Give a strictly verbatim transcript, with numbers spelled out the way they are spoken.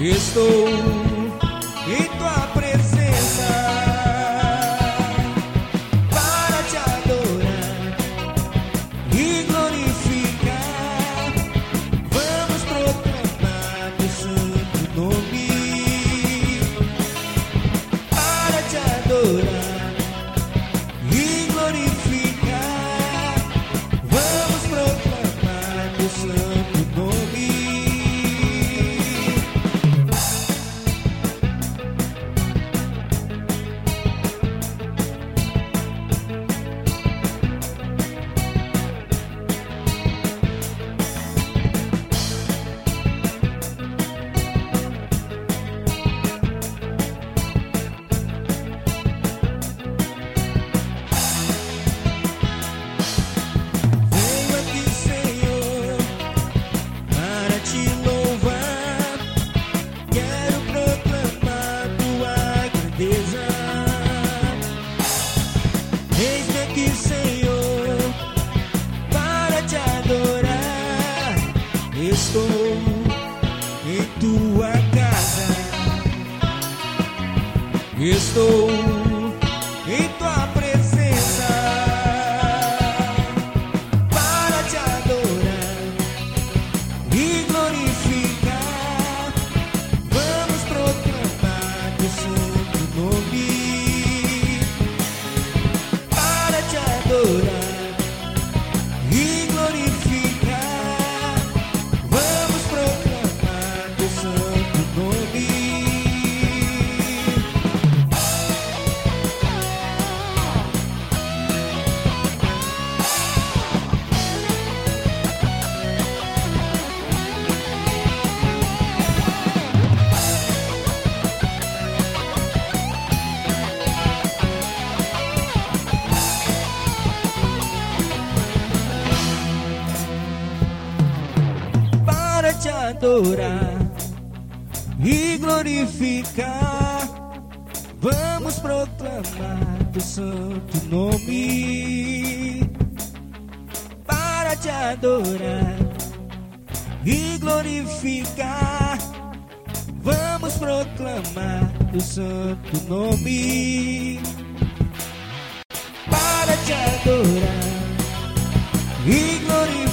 Estou em tua presença para te adorar e glorificar. Vamos proclamar teu santo nome para te adorar e glorificar. Vamos proclamar teu santo nome. Eis-me aqui, Senhor, para te adorar. Estou em tua casa. Estou em tua presença para te adorar e glorificar. Vamos proclamar teu santo nome para te adorar e glorificar. Vamos proclamar teu santo nome. Para te adorar e glorificar, vamos proclamar teu santo nome. Para te adorar e glorificar, vamos proclamar teu santo nome. Para te adorar e glorificar,